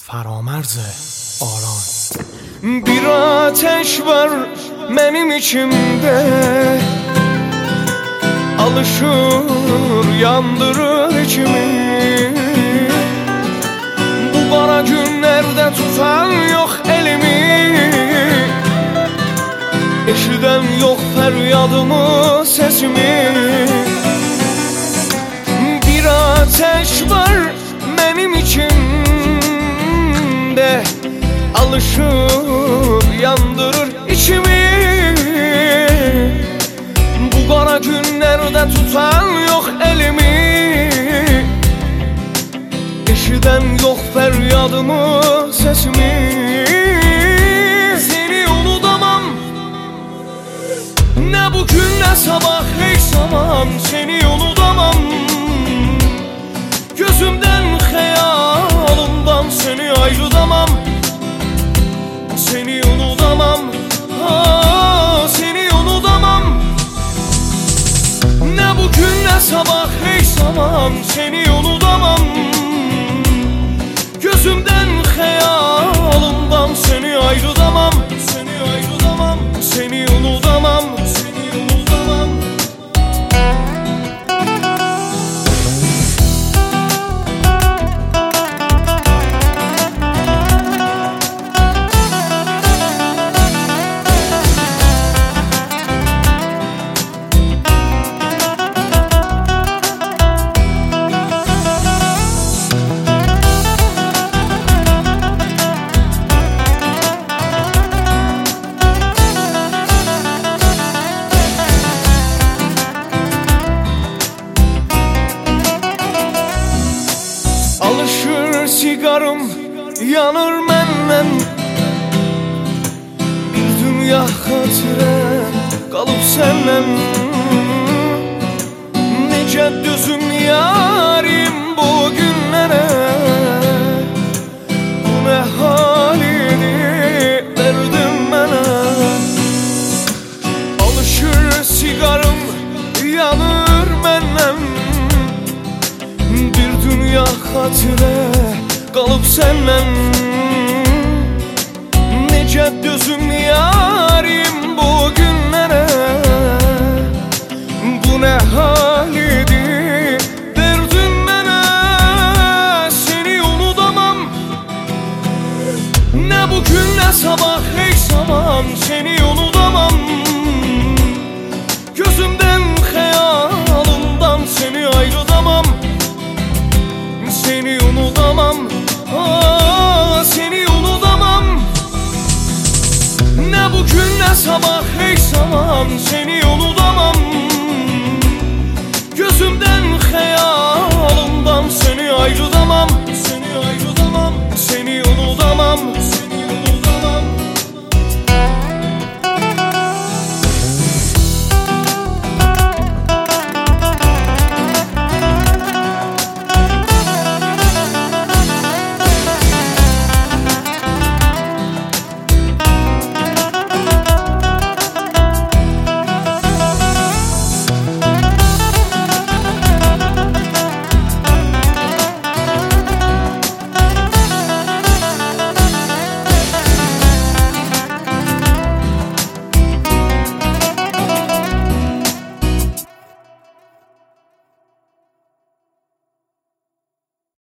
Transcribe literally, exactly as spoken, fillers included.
فرامرز آران. Bir ateş var benim içimde, alışır yandırır içimi. Bu kara günlerde tutan yok elimi, eşiden yok feryadımı sesimi. Bir ateş var benim içimde, alışır yandırır içimi. Bu kara günlerde tutan yok elimi, eşiden yok feryadımı sesimi. Seni unutamam, ne bugün ne sabah hiç zaman. Seni unutamam, gözümden hayalımdan seni ayrılamam. Seni unutamam, ah, seni unutamam. Ne bugün ne sabah hiç zaman. Seni unutamam, gözümden hayalımdan seni ayrılamam. Seni ayrılamam, seni unutamam, seni unutamam. Alışır sigarım, yanır menden. Bir dünya hatire kalıp senden. Nece düzüm yarim bu günlere. Bu ne halini verdin bana. Alışır sigarım, yanır menden. Bir dünya hatire kalıp senden. Nece düzüm yarim bu günlere. Bu ne halidi derdin bana. Seni unutamam, ne bugün ne sabah hiç zaman. Seni unutamam, gözümden hayalımdan seni ayrılamam. Seni unutamam, ah, seni unutamam. Ne bugün ne sabah hiç zaman. Seni